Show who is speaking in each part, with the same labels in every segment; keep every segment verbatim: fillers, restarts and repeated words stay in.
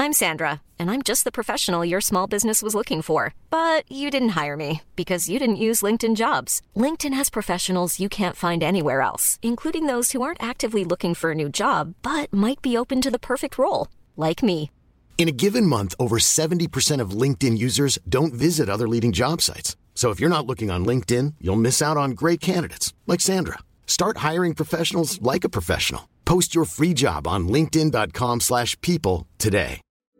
Speaker 1: I'm Sandra, and I'm just the professional your small business was looking for. But you didn't hire me because you didn't use LinkedIn Jobs. LinkedIn has professionals you can't find anywhere else, including those who aren't actively looking for a new job, but might be open to the perfect role, like me.
Speaker 2: In a given month, over seventy percent of LinkedIn users don't visit other leading job sites. So if you're not looking on LinkedIn, you'll miss out on great candidates, like Sandra. Start hiring professionals like a professional. Post your free job on linkedin.com slash people today.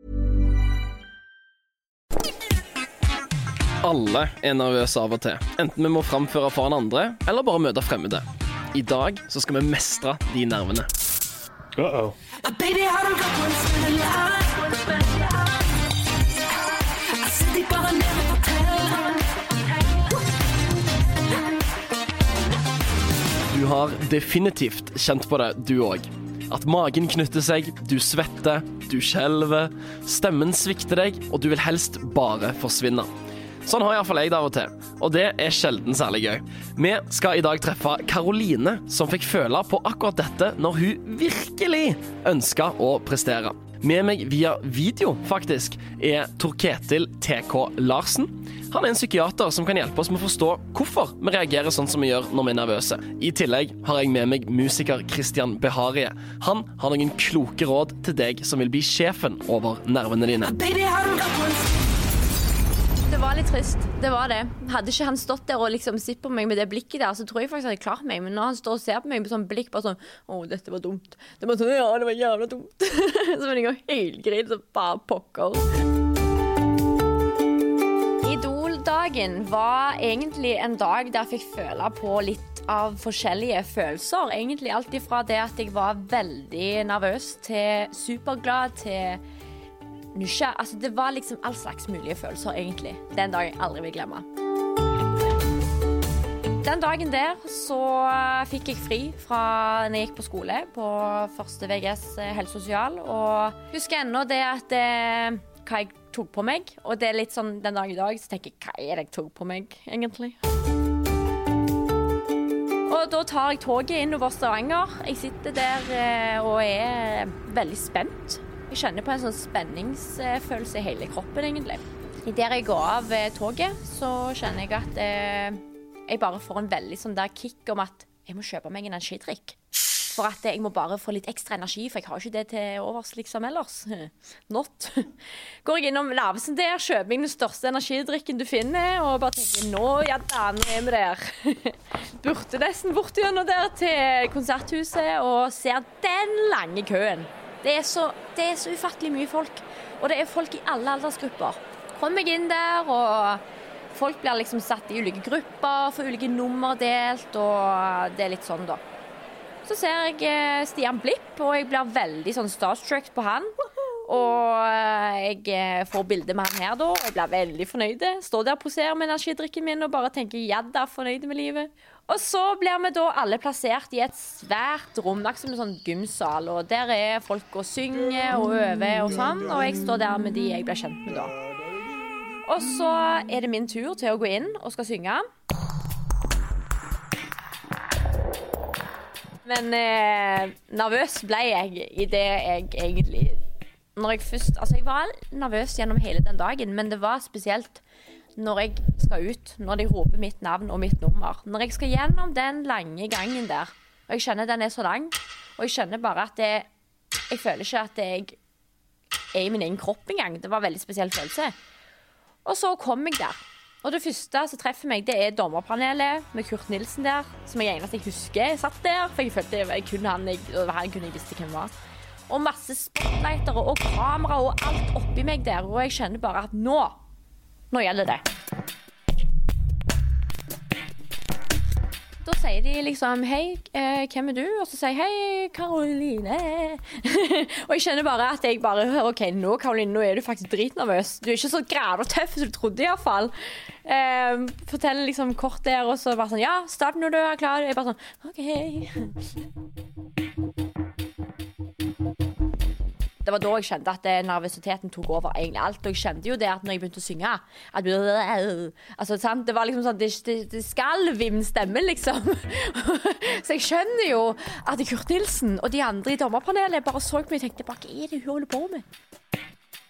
Speaker 3: Alle er nervøse av og til. Enten vi må framføre foran andre, eller bare møte fremmede. I dag så skal vi mestre de nervene.
Speaker 4: Uh-oh.
Speaker 3: Du har definitivt kjent på det, du også. At magen knytter seg, du svetter, du skjelver, stemmen svikter deg, og du vil helst bare forsvinne. Sånn har i hvert fall jeg det av og til, og det er sjelden særlig gøy. Vi skal i dag treffe Karoline, som fikk føle på akkurat dette når hun virkelig ønsket å prestere. Med meg via video, faktisk, er Tor Ketil T K Larsen. Han er en psykiater som kan hjelpe oss med å forstå hvorfor vi reagerer sånn som vi gjør når vi er nervøse. I tillegg har jeg med meg musiker Christian Beharie. Han har noen kloke råd til deg som vil bli sjefen over nervene dine.
Speaker 5: Det var litt trist, det var det. Hadde ikke han stått der og liksom sett på meg med det blikket der, så tror jeg faktisk jeg hadde klart meg. Men når han står og ser på meg med sånn blikk, bare sånn, åh, dette var dumt. Det var sånn, ja, det var jævla dumt. Så var det jo helgrid, så bare pokker. Idol-dagen var egentlig en dag der jeg fikk føle på litt av forskjellige følelser. Egentlig alt ifra det at jeg var veldig nervøs til superglad til nysgjerrig. Altså, det var liksom all slags mulige følelser, egentlig. Den dagen jeg aldri vil glemme. Den dagen der så fikk jeg fri fra når jeg gikk på skole, på første V G S helsesosial, og husker ennå det at det, hva jeg tok på meg, og det er litt sånn den dag i dag, så tenker jeg, hva er det jeg tok på meg, egentlig? Og da tar jeg toget inn over Stavanger. Jeg sitter der og er veldig spent. Jeg kjenner på en sånn spenningsfølelse i hele kroppen, egentlig. I der jeg går av toget, så kjenner jeg at eh, jeg bare får en veldig sånn der kick om at jeg må kjøpe meg en energidrikk. For at jeg må bare få litt ekstra energi, for jeg har ikke det til overs liksom ellers. Not. Går jeg innom Narvesen der, kjøper meg den største energidrikken du finner, og bare tenker, nå, ja da, nå er vi der. Burte nesten bort gjennom der til konserthuset, og ser den lange køen. Det er, så, det er så ufattelig mye folk, og det er folk i alle aldersgrupper. Kommer jeg inn der, og folk blir liksom satt i ulike grupper, får ulike nummer delt, og det er litt sånn da. Så ser jeg Stian Blipp, og jeg blir veldig sånn starstruck på han, og jeg får bilde med han her da, og jeg blir veldig fornøyd. Står der og poserer med energidrikken min, og bare tenker, ja da, fornøyd med livet. Og så blir vi da alle plassert i et svært rom, det er som en sånn gymsal, og der er folk og synger og øver og sånn, og jeg står der med de jeg ble kjent med da. Og så er det min tur til å gå inn og skal synge. Men eh, nervøs ble jeg i det jeg egentlig, når jeg først, altså jeg var nervøs gjennom hele den dagen, men det var spesielt når jeg skal ut, når de roper mitt navn og mitt nummer. Når jeg skal gjennom den lange gangen der, og jeg kjenner den er så lang, og jeg kjenner bare at det, jeg føler ikke at jeg er i min egen kropp engang. Det var en veldig spesiell følelse. Og så kom jeg der. Og det første som treffer meg, det er dommerpanelet med Kurt Nilsen der, som jeg eneste jeg husker jeg satt der, for jeg følte jeg kunne han, jeg, og han kunne jeg visste hvem var. Og masse spotlighter og kamera og alt oppi meg der, og jeg kjenner bare at nå, nå gjelder det. Da sier de liksom, hei, eh, hvem er du? Og så sier jeg, hei, Karoline. Og jeg kjenner bare at jeg bare, ok, nå Karoline, nå er du faktisk dritnervøs. Du er ikke så grad og tøff som du trodde i hvert fall. Eh, forteller liksom kort der, og så bare sånn, ja, start når du er klar. Jeg bare sånn, ok. Det var da jeg kjente at nervøsiteten tok over egentlig alt, og jeg kjente jo det at når jeg begynte å synge, at altså, sant? Det var liksom sånn, det, det, det skalv i min stemme, liksom. Så jeg skjønner jo at Kurt Nilsen og de andre i dommerpanelet bare så på meg og tenkte, hva er det hun holder på med?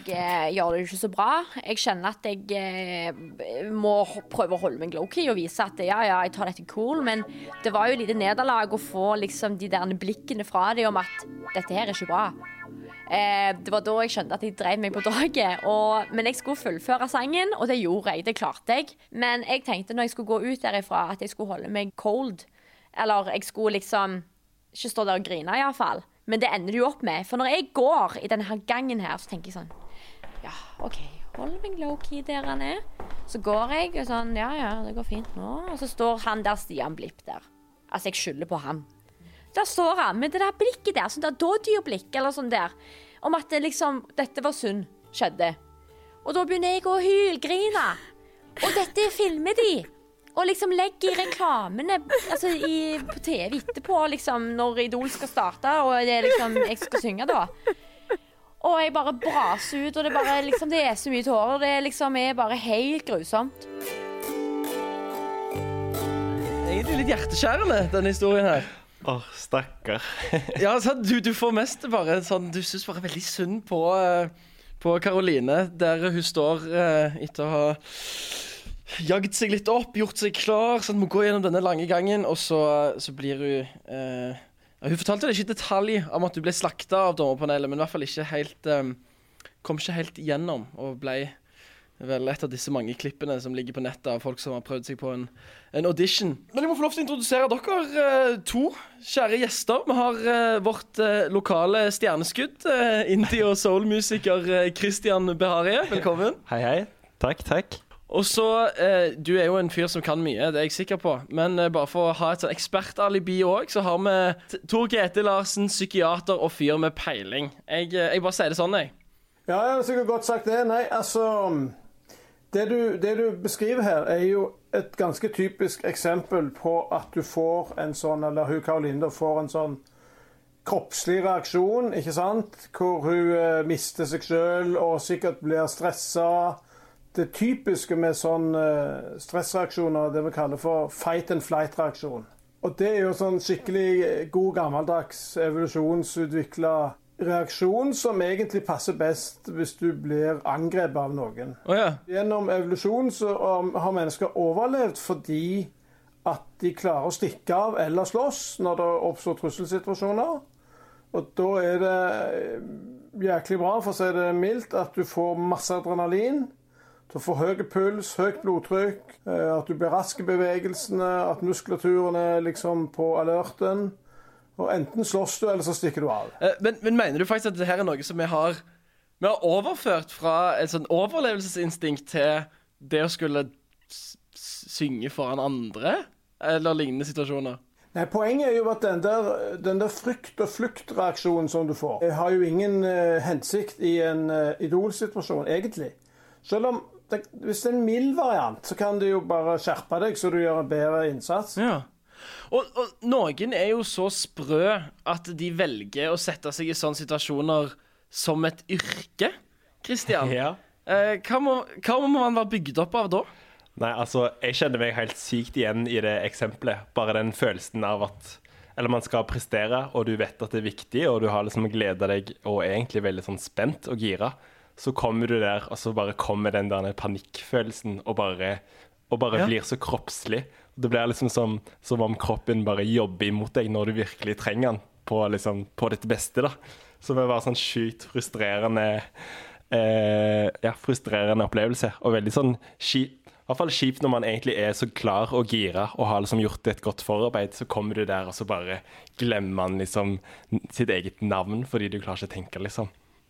Speaker 5: eh, gjør det jo ikke så bra. Jeg kjenner at jeg eh, må prøve å holde meg low-key og vise at ja, ja, jeg tar dette cool, men det var jo litt nederlag å få liksom de der blikkene fra dem om at dette her er ikke bra. Eh, det var da jeg skjønte at jeg drev meg på draget, og, men jeg skulle fullføre sangen, og det gjorde jeg, det klarte jeg. Men jeg tenkte når jeg skulle gå ut derifra at jeg skulle holde meg cold, eller jeg skulle liksom ikke stå der og grine i hvert fall. Men det ender det jo opp med, for når jeg går i denne gangen her, så tenker jeg sånn, ja, ok, hold meg low-key der han er. Så går jeg og sånn, ja, ja, det går fint nå. Og så står han der Stian Blipp der. Altså, jeg skylder på han. Der står han med det der blikket der, sånn der dådyrblikk eller sånn der, om at det liksom, dette var synd, skjedde. Og da begynner jeg å hylgrine. Og dette filmer de. Og liksom legger i reklamene, altså i, på T V etterpå, liksom, når Idol skal starte, og det er liksom, jeg skal synge da. Og jeg bare braser ut, og det bare, liksom, det er så mye tårer, og det liksom er bare helt grusomt.
Speaker 3: Egentlig litt hjerteskjærende, denne historien her.
Speaker 4: Åh, oh, stakkar.
Speaker 3: Ja, så du, du får mest bare sånn, du synes bare veldig synd på, på Caroline, der hun står uh, etter å ha jagd seg litt opp, gjort seg klar, sånn, må gå gjennom denne lange gangen, og så, så blir hun... Uh, hun fortalte det ikke i detalj om at du ble slaktet av dommerpanelet, men i hvert fall ikke helt... Um, kom ikke helt igjennom, og ble vel et av disse mange klippene som ligger på nettet av folk som har prøvd seg på en, en audition. Men jeg må få lov til å introdusere dere uh, to kjære gjester. Vi har uh, vårt uh, lokale stjerneskudd, uh, indie- og soul-musiker uh, Christian Beharie. Velkommen.
Speaker 4: Hei, hei. Takk, takk.
Speaker 3: Og så, uh, du er jo en fyr som kan mye, det er jeg sikker på. Men uh, bare for å ha et sånn ekspertalibi også, så har vi Tor Grete Larsen, psykiater og fyr med peiling. Jeg, uh, jeg bare sier det sånn, jeg.
Speaker 6: Ja, jeg har sikkert godt sagt det. Nei, altså... Det du, det du beskriver her er jo et ganske typisk eksempel på at du får en sånn, eller hun Caroline får en sånn kroppslig reaksjon, ikke sant? Hvor hun eh, mister seg selv og sikkert blir stresset. Det typiske med sånn eh, stressreaksjoner, det vi kaller for fight and flight reaksjon. Og det er jo sånn skikkelig god gammeldags evolusjonsutviklet reaksjon som egentlig passer best hvis du blir angrepet av noen.
Speaker 3: Oh, ja. Gjennom
Speaker 6: evolusjon så har mennesker overlevd fordi at de klarer å stikke av eller slåss når det oppstår trusselsituasjoner. Og da er det jæklig bra, for å si det mildt, at du får masse adrenalin, du får høy puls, høyt blodtrykk, at du blir rask i bevegelsene, at muskulaturen er liksom på alerten. Og enten slåss du, eller så stikker du av.
Speaker 3: Men, men mener du faktisk at dette er noe som vi har, vi har overført fra et sånn overlevelsesinstinkt til det å skulle synge foran andre? Eller lignende situasjoner?
Speaker 6: Nei, poenget er jo at den der, den der frykt- og fluktreaksjonen som du får, har jo ingen uh, hensikt i en uh, idolsituasjon, egentlig. Selv om, det, hvis det er en mild variant, så kan du jo bare skjerpe deg, så du gjør en bedre innsats.
Speaker 3: Ja. Og, og noen er jo så sprø at de velger å sette seg i sånne situasjoner som et yrke, Christian.
Speaker 4: Ja.
Speaker 3: Eh, hva, må, hva må man være bygd opp av da?
Speaker 4: Nei, altså, jeg kjenner meg helt sykt igjen i det eksempelet. Bare den følelsen av at eller man skal prestere, og du vet at det er viktig, og du har liksom gledet deg og er egentlig veldig sånn spent og gira. Så kommer du der, og så bare kommer den der panikkfølelsen og bare, og bare ja. blir så kroppslig. Det blir liksom som, som om kroppen bare jobber imot deg når du virkelig trenger den på, liksom, på ditt beste, da. Så det var sånn sykt frustrerende, eh, ja, frustrerende opplevelse. Og veldig sånn kjip, i hvert fall kjipt når man egentlig er så klar og gira og har liksom gjort et godt forarbeid, så kommer du der og så bare glemmer man liksom sitt eget navn fordi du klarer ikke å tenke, liksom.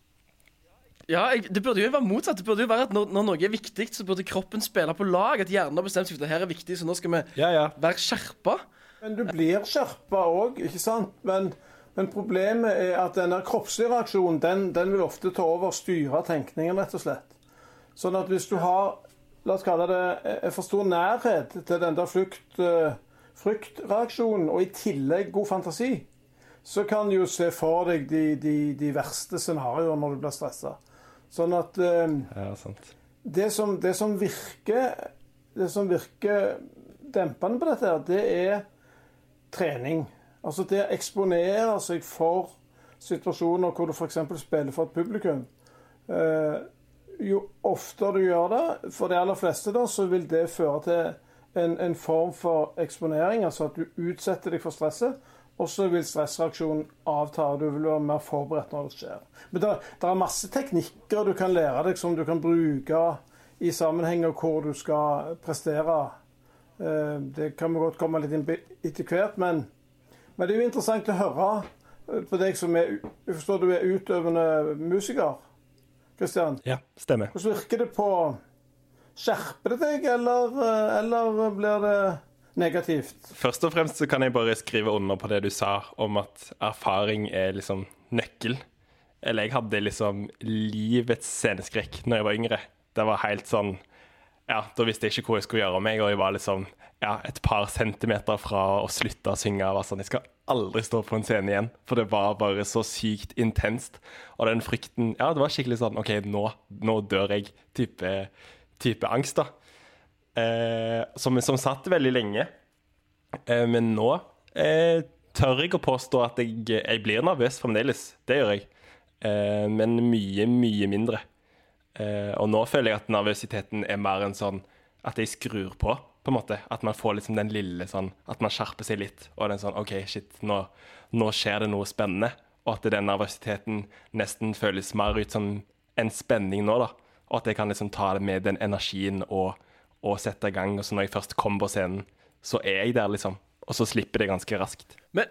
Speaker 3: Ja, jeg, det burde jo være motsatt. Det burde jo være at når, når noe er viktig, så burde kroppen spille på lag. At hjernen har bestemt seg for at dette er viktig, så nå skal vi
Speaker 4: ja, ja.
Speaker 3: være skjerpa.
Speaker 6: Men du blir skjerpa også, ikke sant? Men, men problemet er at denne kroppslige reaksjonen, den, den vil ofte ta over og styre tenkningen, rett og slett. Sånn at hvis du har, la oss kalle det, en for stor nærhet til den der flukt, fryktreaksjonen, og i tillegg god fantasi, så kan du jo se for deg de, de, de verste scenarioer når du blir stresset. Sånn at um,
Speaker 4: ja, sant.
Speaker 6: Det, som, det, som virker, det som virker dempende på dette, her, det er trening. Altså det å eksponere seg for situasjoner hvor du for eksempel spiller for et publikum, Eh, jo oftere du gjør det, for de aller fleste da, så vil det føre til en, en form for eksponering, altså at du utsetter deg for stresset, og så vil stressreaksjonen avta, og du vil være mer forberedt når det skjer. Men det, det er masse teknikker du kan lære deg, som du kan bruke i sammenhenger hvor du skal prestere. Eh, det kan vi godt komme litt inn etter hvert, men, men det er jo interessant å høre på deg som er, jeg forstår du er utøvende musiker, Kristian.
Speaker 4: Ja, stemmer.
Speaker 6: Hvordan virker det på, skjerper det deg, eller, eller blir det negativt?
Speaker 4: Først og fremst så kan jeg bare skrive under på det du sa om at erfaring er liksom nøkkel. Eller jeg hadde liksom livets sceneskrekk når jeg var yngre. Det var helt sånn, ja, da visste jeg ikke hvor jeg skulle gjøre meg, og jeg var liksom, ja, et par centimeter fra å slutte å synge. Jeg var sånn, jeg skal aldri stå på en scene igjen, for det var bare så sykt intenst. Og den frykten, ja, det var skikkelig sånn, ok, nå, nå dør jeg, type, type angst da. Eh, som, som satt veldig lenge. Eh, men nå eh, tør jeg å påstå at jeg, jeg blir nervøs fremdeles. Det gjør jeg. Eh, men mye, mye mindre. Eh, og nå føler jeg at nervøsiteten er mer en sånn at jeg skrur på, på en måte. At man får liksom den lille sånn, at man skjerper seg litt. Og den sånn, ok, shit, nå, nå skjer det noe spennende. Og at den nervøsiteten nesten føles mer ut som en spenning nå da. Og at jeg kan liksom ta det med den energien og og sette i gang, og så når jeg først kommer på scenen, så er jeg der liksom, og så slipper det ganske raskt.
Speaker 3: Men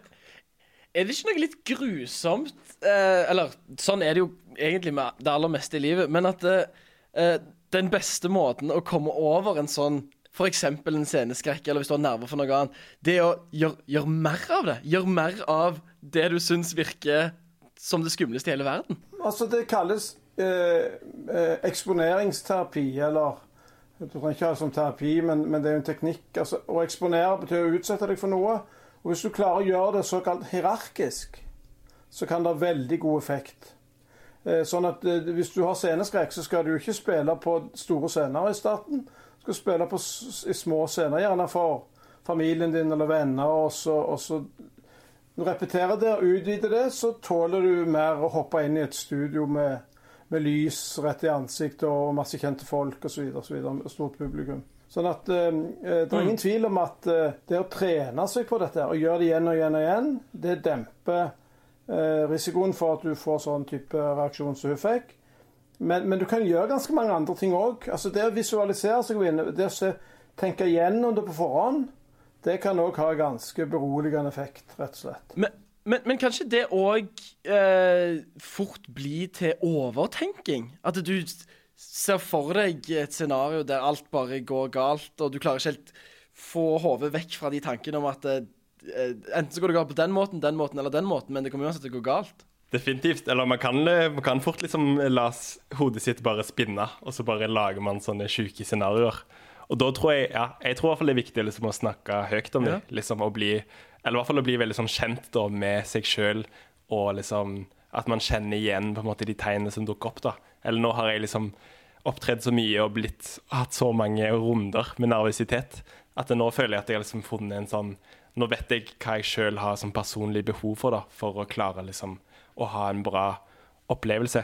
Speaker 3: er det ikke noe litt grusomt, eh, eller sånn er det jo egentlig med det aller meste i livet, men at eh, den beste måten å komme over en sånn, for eksempel en sceneskrekk, eller hvis du har nerver for noe annet, det er å gjøre, gjøre mer av det, gjøre mer av det du synes virker som det skumleste i hele verden.
Speaker 6: Altså det kalles eh, eh, eksponeringsterapi, eller du trenger ikke ha det som terapi, men, men det er jo en teknikk. Altså, å eksponere betyr å utsette deg for noe. Og hvis du klarer å gjøre det såkalt hierarkisk, så kan det ha veldig god effekt. Eh, sånn at eh, hvis du har sceneskrekk, så skal du ikke spille på store scener i starten. Du skal spille på s i små scener, gjerne for familien din eller venner. Og så, og så når du repeterer det og utvider det, så tåler du mer å hoppe inn i et studio med med lys rett i ansikt og masse kjente folk og så videre, og så videre, og stort publikum. Sånn at eh, det er ingen tvil om at eh, det å trene seg på dette og gjøre det igjen og igjen og igjen, det demper eh, risikoen for at du får sånn type reaksjon som hun fikk. Men, men du kan gjøre ganske mange andre ting også. Altså det å visualisere seg inn, det å se, tenke gjennom det på forhånd, det kan også ha ganske beroligende effekt, rett og slett.
Speaker 3: Men Men, men kanskje det også eh, fort blir til overtenking? At du ser for deg et scenario der alt bare går galt, og du klarer ikke helt få hodet vekk fra de tankene om at eh, enten så går det galt på den måten, den måten eller den måten, men det kommer uansett til å gå galt.
Speaker 4: Definitivt. Eller man kan, man kan fort liksom la hodet sitt bare spinne, og så bare lager man sånne syke scenarioer. Og da tror jeg, ja, jeg tror i hvert fall det er viktig liksom, å snakke høyt om det, ja. Liksom å bli, eller i hvert fall å bli veldig sånn, kjent da, med seg selv, og liksom, at man kjenner igjen på en måte de tegnene som dukker opp da. Eller nå har jeg liksom opptredd så mye og blitt, hatt så mange runder med nervøsitet, at nå føler jeg at jeg har liksom funnet en sånn, nå vet jeg hva jeg selv har som personlig behov for da, for å klare liksom, å ha en bra opplevelse.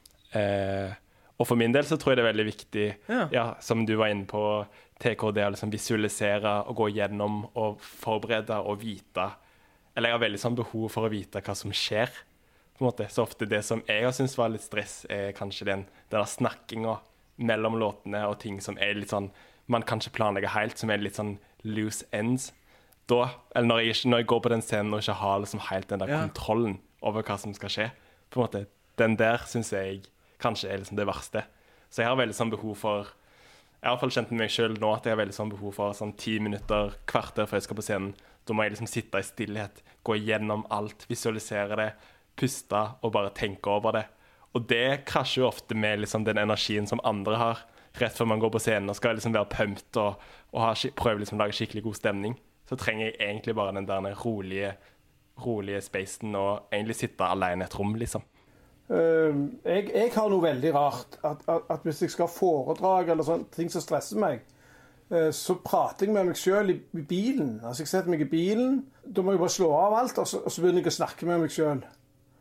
Speaker 4: Eh, Og for min del så tror jeg det er veldig viktig, ja. Ja, som du var inne på, T K D, å liksom visualisere og gå gjennom og forberede og vite. Eller jeg har veldig sånn behov for å vite hva som skjer, på en måte. Så ofte det som jeg har syntes var litt stress, er kanskje den, den der snakkingen mellom låtene og ting som er litt sånn, man kan ikke planlegge helt, som er litt sånn loose ends. Da, eller når jeg, når jeg går på den scenen og ikke har liksom helt den der ja. kontrollen over hva som skal skje, på en måte, den der synes jeg kanskje er liksom det verste. Så jeg har veldig sånn behov for, jeg har i hvert fall kjent med meg selv nå, at jeg har veldig sånn behov for sånn ti minutter, kvarter før jeg skal på scenen. Da må jeg liksom sitte i stillhet, gå gjennom alt, visualisere det, puste og bare tenke over det. Og det krasjer jo ofte med liksom den energien som andre har, rett før man går på scenen og skal liksom være pumped og, og ha, prøve liksom å lage skikkelig god stemning. Så trenger jeg egentlig bare den der rolige, rolige spacen og egentlig sitte alene i et rom, liksom.
Speaker 6: Uh, jeg, jeg har noe veldig rart at, at, at hvis jeg skal foredrag eller sånne ting som stresser meg, uh, så prater jeg med meg selv i, i bilen. Altså jeg setter meg i bilen, da må jeg bare slå av alt, og så, og så begynner jeg å snakke med meg selv.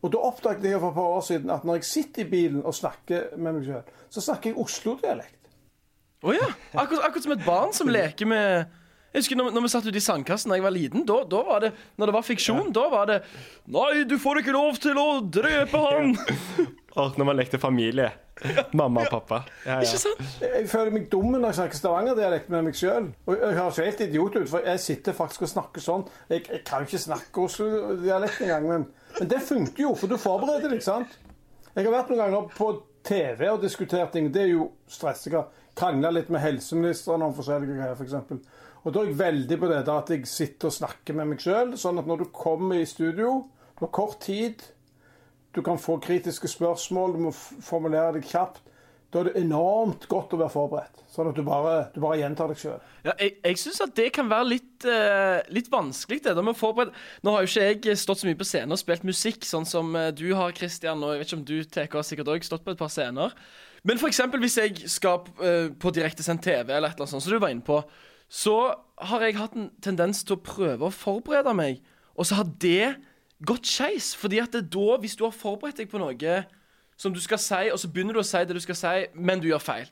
Speaker 6: Og da oppdaget jeg for et par år siden at når jeg sitter i bilen og snakker med meg selv, så snakker jeg Oslo-dialekt.
Speaker 3: Åja, oh, akkurat, akkurat som et barn som leker med... Jeg husker når, når vi satt ute i sandkassen da jeg var liten, da, da var det, når det var fiksjon, ja. Da var det «Nei, du får ikke lov til å drepe han!»
Speaker 4: Og når man lekte familie, mamma og pappa. Ja, ja.
Speaker 3: Ikke sant?
Speaker 6: Jeg føler meg dum når jeg snakker Stavanger-dialekt med meg selv. Og jeg har ikke helt idiot ut, for jeg sitter faktisk og snakker sånn. Jeg, jeg kan jo ikke snakke Oslo-dialekt engang, men, men det funker jo, for du forbereder deg, sant? Jeg har vært noen ganger på T V og diskutert ting, det er jo stress. Jeg har kranglet litt med helseministeren om forskjellige greier, for eksempel. Og da er jeg veldig på det da, at jeg sitter og snakker med meg selv, sånn at når du kommer i studio, du har kort tid, du kan få kritiske spørsmål, du må formulere deg kjapt, da er det enormt godt å være forberedt, sånn at du bare, du bare gjentar deg selv.
Speaker 3: Ja, jeg, jeg synes at det kan være litt, uh, litt vanskelig det, da med å forberede. Nå har jo ikke jeg stått så mye på scenen og spilt musikk, sånn som uh, du har, Christian, og jeg vet ikke om du, Teke, har sikkert også stått på et par scener. Men for eksempel hvis jeg skal uh, på direktesendt T V eller et eller annet sånt, som du var inne på, så har jeg hatt en tendens til å prøve å forberede meg, og så har det gått skeis, fordi at det da, hvis du har forberedt deg på noe som du skal si, og så begynner du å si det du skal si, men du gjør feil,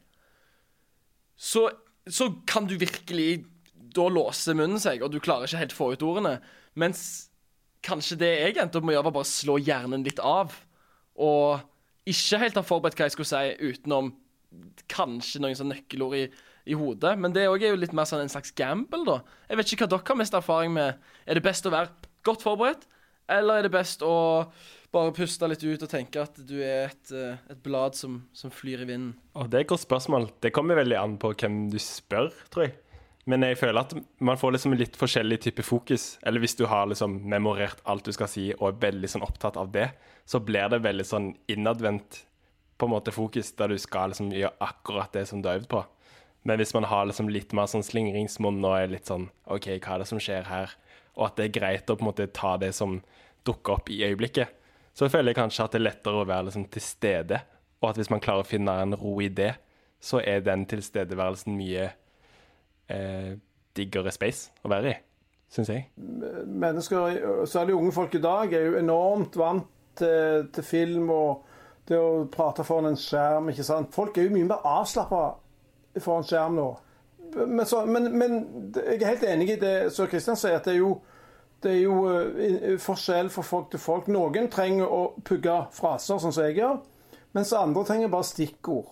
Speaker 3: så, så kan du virkelig da låse munnen seg, og du klarer ikke helt få ut ordene, mens kanskje det jeg endte opp med å gjøre var bare slå hjernen litt av, og ikke helt ha forberedt hva jeg skulle si, utenom kanskje noen sånne nøkkelord i i hodet, men det er jo litt mer sånn en slags gamble da. Jeg vet ikke hva dere har mest erfaring med. Er det best å være godt forberedt, eller er det best å bare puste litt ut og tenke at du er et, et blad som, som flyr i vinden?
Speaker 4: Oh, det er et godt spørsmål. Det kommer veldig an på hvem du spør, tror jeg. Men jeg føler at man får liksom litt forskjellig type fokus. Eller hvis du har liksom memorert alt du skal si og er veldig sånn opptatt av det, så blir det veldig sånn innadvendt på en måte fokus, der du skal liksom gjøre akkurat det som du har øvd på. Men hvis man har liksom litt mer sånn slingringsmonn og er litt sånn, ok, hva er det som skjer her? Og at det er greit å på en måte ta det som dukker opp i øyeblikket, så føler jeg kanskje at det er lettere å være liksom til stede. Og at hvis man klarer å finne en ro i det, så er den tilstedeværelsen mye eh, diggere space å være i, synes jeg.
Speaker 6: Mennesker, særlig unge folk i dag, er jo enormt vant til, til film og det å prate foran en skjerm, ikke sant? Folk er jo mye mer avslappet foran skjerm nå. Men, så, men, men jeg er helt enig i det som Christian sier, at det er jo, det er jo uh, forskjell fra folk til folk. Noen trenger å pugge fraser, sånn som jeg gjør, mens andre trenger bare stikkord.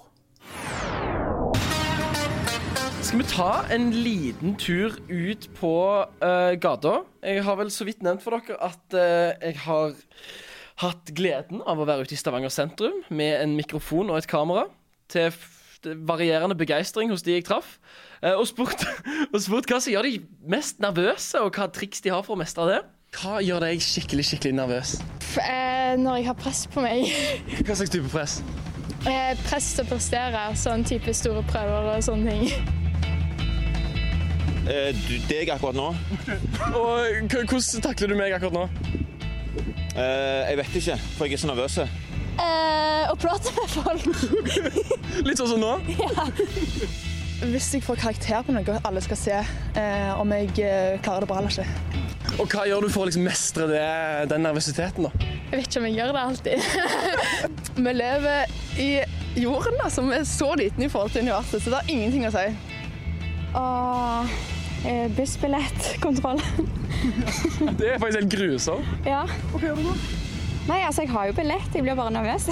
Speaker 3: Skal vi ta en liten tur ut på uh, gata? Jeg har vel så vidt nevnt for dere at uh, jeg har hatt gleden av å være ute i Stavanger sentrum med en mikrofon og et kamera til varierende begeistring hos de jeg traff, og spurt, og spurt hva som gjør de mest nervøse, og hva triks de har for å mestre det. Hva gjør deg skikkelig, skikkelig nervøs?
Speaker 7: Eh, når jeg har press på meg.
Speaker 3: Hva slags type press?
Speaker 7: Eh, press til å prestere, sånn type store prøver og sånne ting.
Speaker 8: Eh, deg akkurat nå.
Speaker 3: Og hvordan takler du meg akkurat nå?
Speaker 8: Eh, jeg vet ikke, for jeg er så nervøs.
Speaker 7: Eh, å prate med folk.
Speaker 3: Litt sånn som nå?
Speaker 7: Ja. Hvis jeg får karakter på noe, alle skal se eh, om jeg eh, klarer det bra eller ikke.
Speaker 3: Og hva gjør du for å liksom mestre det, den nervøsiteten da?
Speaker 7: Jeg vet ikke om jeg gjør det alltid. Vi lever i jorden da, som er så liten i forhold til universet, så det er ingenting å si. Og eh, bussbillettkontroll.
Speaker 3: Det er faktisk helt grusom.
Speaker 7: Ja.
Speaker 3: Hva gjør du da?
Speaker 7: Nei, altså jeg har jo billett, jeg blir bare nervøs.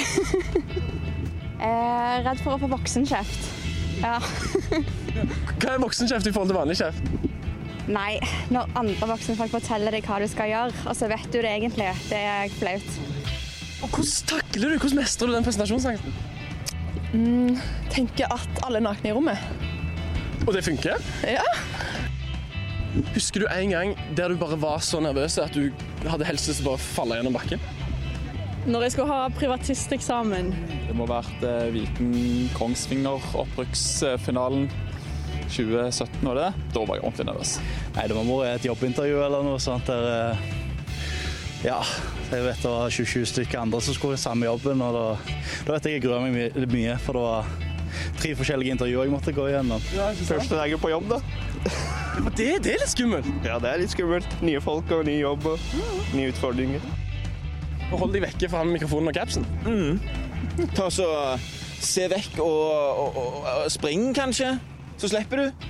Speaker 7: eh, redd for å få voksenkjeft. Ja.
Speaker 3: Hva er voksenkjeft i forhold til vanlig kjeft?
Speaker 7: Nei, når andre voksne folk forteller deg hva du skal gjøre, og så vet du det egentlig, det er flaut.
Speaker 3: Og hvordan takler du, hvordan mestrer du den presentasjonsangsten?
Speaker 7: Mm, tenker at alle er nakne i rommet.
Speaker 3: Og det funker?
Speaker 7: Ja.
Speaker 3: Husker du en gang der du bare var så nervøs at du hadde helst til å bare falle gjennom bakken?
Speaker 9: Når jeg skulle ha privatisteksamen.
Speaker 10: Det må ha vært eh, Viken Kongsvinger opprykksfinalen tjue sytten, var det? Da var jeg ordentlig nervøs.
Speaker 11: Nei, det var et jobbintervju eller noe sånt der, ja, jeg vet det var tjue stykker andre som skulle ha samme jobben, og da, da vet jeg jeg gruer meg mye, mye, for det var tre forskjellige intervjuer jeg måtte gå igjennom.
Speaker 8: Ja, første dagen på jobb da.
Speaker 3: Det, det er litt skummelt.
Speaker 8: Ja, det er litt skummelt. Nye folk og ny jobb og nye utfordringer.
Speaker 3: og hold deg vekke fra mikrofonen og capsen.
Speaker 8: Mm. Ta så se vekk og, og, og, og spring, kanskje. Så slipper du.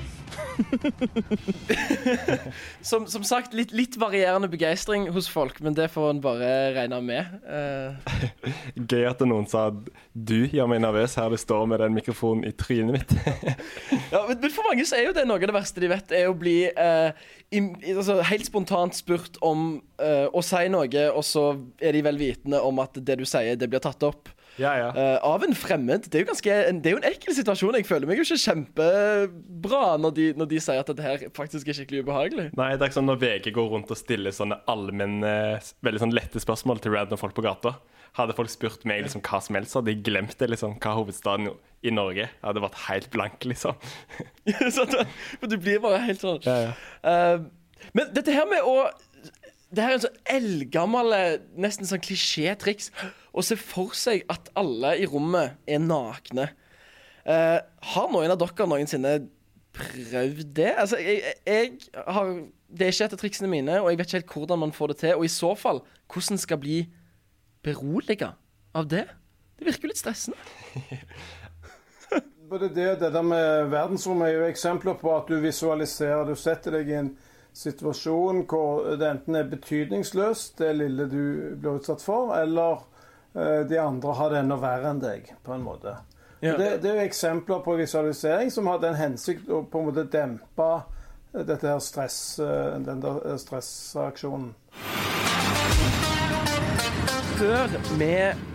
Speaker 3: som, som sagt, litt, litt varierende begeistring hos folk, men det får en bare regne med. Uh...
Speaker 4: Gøy at noen sa du gjør meg nervøs her du står med den mikrofonen i trynet mitt.
Speaker 3: Ja, men, men for mange så er jo det noe av det verste de vet, er å bli uh, im, altså, helt spontant spurt om uh, å si noe, og så er de vel vitende om at det du sier, det blir tatt opp.
Speaker 4: Ja, ja.
Speaker 3: Uh, av en fremmed. Det er jo ganske Det er jo en ekkel situasjon. Jeg føler meg jo ikke kjempebra når de, når de sier at dette her faktisk er skikkelig ubehagelig.
Speaker 4: Nei, det er ikke sånn når V G går rundt og stiller sånne allmenne, veldig sånn lette spørsmål til random folk på gata. Hadde folk spurt meg liksom hva som helst, hadde de glemt det, liksom, hva hovedstaden i Norge hadde vært helt blank, liksom. Sånn, men du blir bare helt sånn. Ja, ja.
Speaker 3: Uh, men dette her med å Det her er en sånn eldgammel, nesten sånn klisjé-triks å se for seg at alle i rommet er nakne. Uh, har noen av dere noensinne prøvd det? Altså, jeg, jeg har, det er ikke et av triksene mine, og jeg vet ikke helt hvordan man får det til. Og i så fall, hvordan skal bli beroliget av det? Det virker jo litt stressende.
Speaker 6: Både det og det der med verdensrommet er jo eksempler på at du visualiserer, du setter deg i en situasjon hvor det enten er betydningsløst, det lille du blir utsatt for, eller uh, de andre har det enda verre enn deg, på en måte. Ja. Det, det er jo eksempler på visualisering som har den hensikt å på en måte dempe dette her stress, uh, den der stressreaksjonen.
Speaker 3: Før vi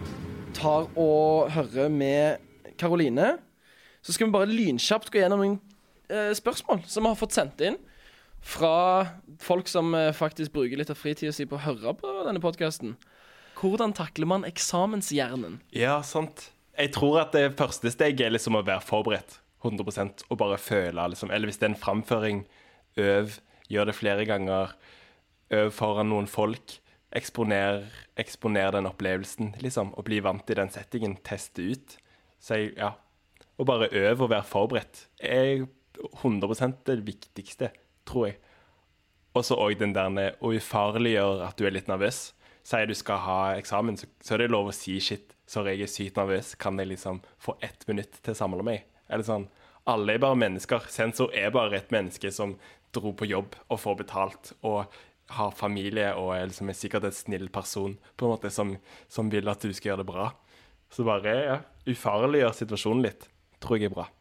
Speaker 3: tar og hører med Karoline, så skal vi bare lynkjapt gå gjennom noen uh, spørsmål som vi har fått sendt inn fra folk som faktisk bruker litt av fritiden sin på å høre på denne podcasten. Hvordan takler man eksamenshjernen?
Speaker 4: Ja, sant. Jeg tror at det første steget er liksom å være forberedt hundre prosent og bare føle, liksom. Eller hvis det er en framføring, øv, gjør det flere ganger, øv foran noen folk, eksponer, eksponer den opplevelsen, liksom, og bli vant i den settingen, teste ut. Så jeg, ja, og bare øve og være forberedt er hundre prosent det viktigste, tror jeg. Og så også den der å ufarliggjøre at du er litt nervøs. Sier du skal ha eksamen, så, så er det lov å si shit. Så jeg er sykt nervøs, kan jeg liksom få ett minutt til å samle meg? Eller sånn, alle er bare mennesker. Sensor er bare et menneske som dro på jobb og får betalt, og har familie, og er liksom sikkert et snill person, på en måte, som, som vil at du skal gjøre det bra. Så bare, ja, ufarliggjør situasjonen litt, tror jeg er bra.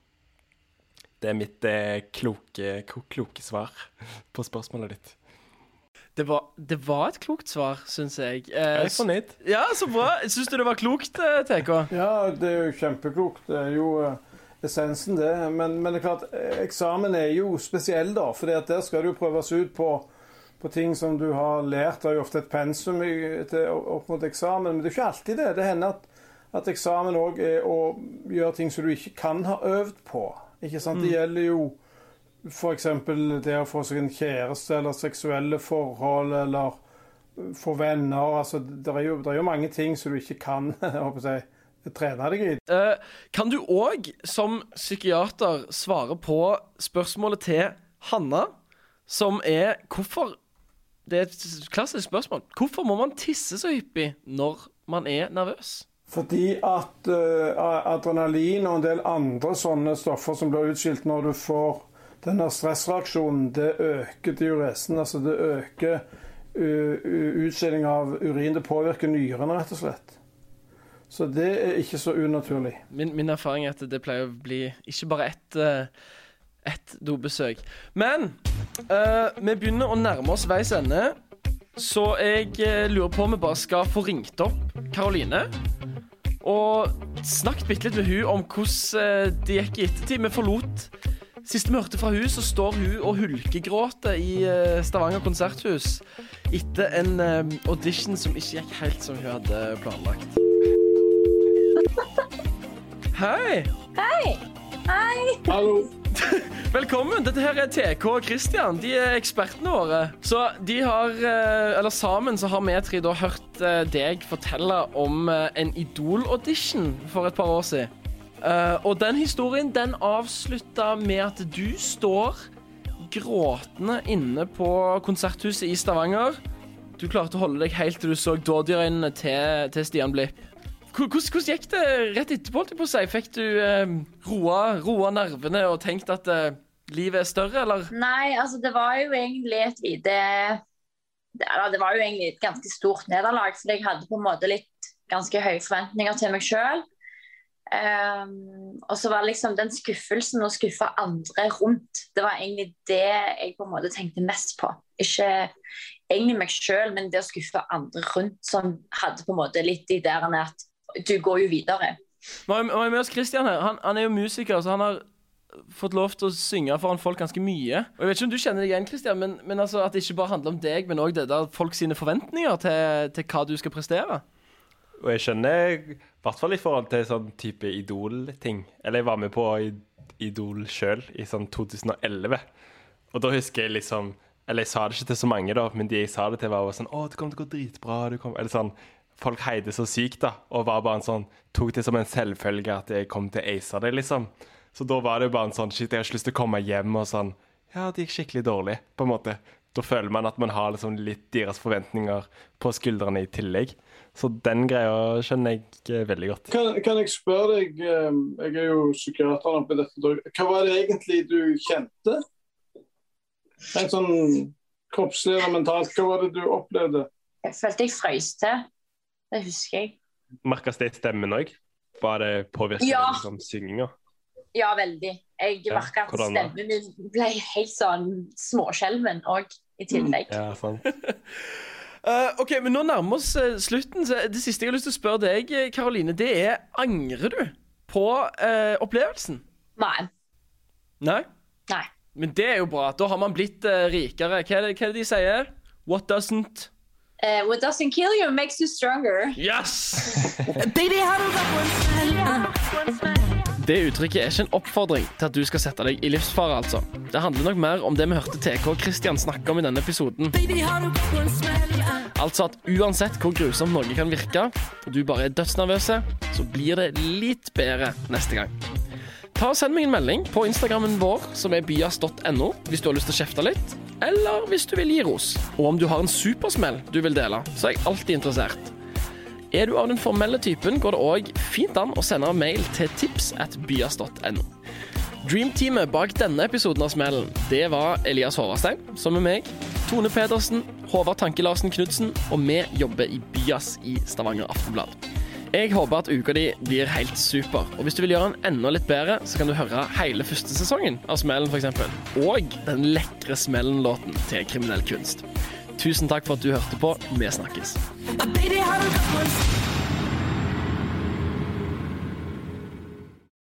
Speaker 4: Det er mitt eh, kloke, kloke svar på spørsmålet ditt.
Speaker 3: Det var, det var et klokt svar, synes jeg. Eh,
Speaker 4: jeg er fornøyd.
Speaker 3: Ja, så bra. Synes du det var klokt, T K?
Speaker 6: Ja, det er jo kjempeklokt. Det er jo uh, essensen det. Men, men det er klart, eksamen er jo spesiell da, for der skal du prøves ut på, på ting som du har lært. Det er jo ofte et pensum i, til, opp mot eksamen, men det er ikke alltid det. Det hender at, at eksamen også er å gjøre ting som du ikke kan ha øvd på. Ikke sant? Det gjelder jo for eksempel det å få seg en kjæreste, eller seksuelle forhold, eller få venner. Altså, det er jo, det er jo mange ting som du ikke kan, jeg håper jeg, trene deg i.
Speaker 3: Uh, kan du også, som psykiater, svare på spørsmålet til Hanna, som er hvorfor, det er et klassisk spørsmål, hvorfor må man tisse så hyppig når man er nervøs?
Speaker 6: Fordi at uh, adrenalin og en del andre sånne stoffer som blir utskilt når du får denne stressreaksjonen, det øker diuresen, altså det øker uh, utskilling av urin, det påvirker nyrene rett og slett. Så det er ikke så unaturlig.
Speaker 3: Min, min erfaring er at det pleier å bli ikke bare ett, uh, ett dobesøk. Men uh, vi begynner å nærme oss veis ende, så jeg uh, lurer på om vi bare skal få ringt opp Karoline og snakket bitte litt med hun om hvordan det gikk i ettertid. Vi forlot, siste vi hørte fra hun, så står hun og hulkegråter i Stavanger konserthus etter en audition som ikke gikk helt som hun hadde planlagt. Hei!
Speaker 5: Hei! Hei!
Speaker 3: Hallo! Velkommen, dette her er T K og Christian, de er ekspertene våre. Så de har, eller sammen så har vi tre da hørt deg fortelle om en Idol-audition for et par år siden. Og den historien, den avsluttet med at du står gråtende inne på konserthuset i Stavanger. Du klarte å holde deg helt til du så dådyrøynene til, til Stian Blipp. Hvordan, hvordan gikk det rett etterpå, på seg? Fikk du eh, roa, roa nervene og tenkt at eh, livet er større, eller?
Speaker 5: Nei, altså det var jo egentlig et lite... Det, det var jo egentlig et ganske stort nederlag, for jeg hadde på en måte litt ganske høye forventninger til meg selv. Um, og så var liksom den skuffelsen å skuffe andre rundt. Det var egentlig det jeg på en måte tenkte mest på. Ikke egentlig meg selv, men det å skuffe andre rundt, som hadde på en måte litt i der at du går jo videre.
Speaker 3: Vi har med oss Christian her. Han, han er jo musiker, så han har fått lov til å synge foran folk ganske mye. Og jeg vet ikke om du kjenner deg igjen, Christian, men, men altså at det ikke bare handler om deg, men også det der folk sine forventninger til, til hva du skal prestere.
Speaker 4: Og jeg skjønner, i hvert fall i forhold til sånn type Idol-ting. Eller jeg var med på Idol selv i sånn to tusen og elleve. Og da husker jeg liksom, eller jeg sa det ikke til så mange da, men de jeg sa det til var sånn, å, det kommer til å gå dritbra, du kommer, eller sånn, folk heide så sykt da, og var bare en sånn, tok det som en selvfølge at jeg kom til å ace det, liksom. Så da var det bare en sånn, shit, jeg har ikke lyst til å komme hjem og sånn, ja, det gikk skikkelig dårlig, på en måte. Da føler man at man har liksom litt deres forventninger på skuldrene i tillegg. Så den greia skjønner jeg veldig godt.
Speaker 6: Kan, kan jeg spørre deg, jeg er jo psykiater oppi dette, hva var det egentlig du kjente? En sånn kroppslig eller mentalt, hva var det du opplevde?
Speaker 5: Jeg følte jeg frøys til, det husker jeg.
Speaker 4: Merkes det i stemmen også? Var det påvirket
Speaker 5: ja.
Speaker 4: Liksom synginga?
Speaker 5: Ja, veldig. Jeg ja, merket at stemmen min ble helt sånn småskjelven og i tillegg.
Speaker 4: Ja, sant.
Speaker 3: uh, ok, men nå nærmer oss uh, slutten. Så det siste jeg har lyst til å spørre deg, Karoline, det er, angrer du på uh, opplevelsen?
Speaker 5: Nei.
Speaker 3: Nei?
Speaker 5: Nei. Men
Speaker 3: det er jo bra. Da har man blitt uh, rikere. Hva er, det, hva er det de sier? What doesn't...
Speaker 5: Uh, what doesn't kill you makes you stronger.
Speaker 3: Yes!
Speaker 12: Baby, har du gått på en smell?
Speaker 3: Det uttrykket er ikke en oppfordring til at du skal sette deg i livsfare, altså. Det handler nok mer om det vi hørte T K Christian snakke om i denne episoden. Altså at uansett hvor grusomt noe kan virke, og du bare er dødsnervøse, så blir det litt bedre neste gang. Ta og send meg en melding på Instagrammen vår, som er byas punktum no, hvis du har lyst til å kjefte litt, eller hvis du vil gi ros. Og om du har en supersmell du vil dele, så er jeg alltid interessert. Er du av den formelle typen, går det også fint an å sende en mail til tips at byas punktum no. Dreamteamet bak denne episoden av Smellen, det var Elias Håvardstein, som er meg, Tone Pedersen, Håvard Tanke-Larsen Knudsen, og vi jobber i Byas i Stavanger Aftenblad. Jeg håper at uka di blir helt super, og hvis du vil gjøre den enda litt bedre, så kan du høre hele første sesongen av Smellen for eksempel, og den lekre Smellen-låten til Kriminell Kunst. Tusen takk for at du hørte på. Vi snakkes.
Speaker 12: Baby, har du gått på en smell?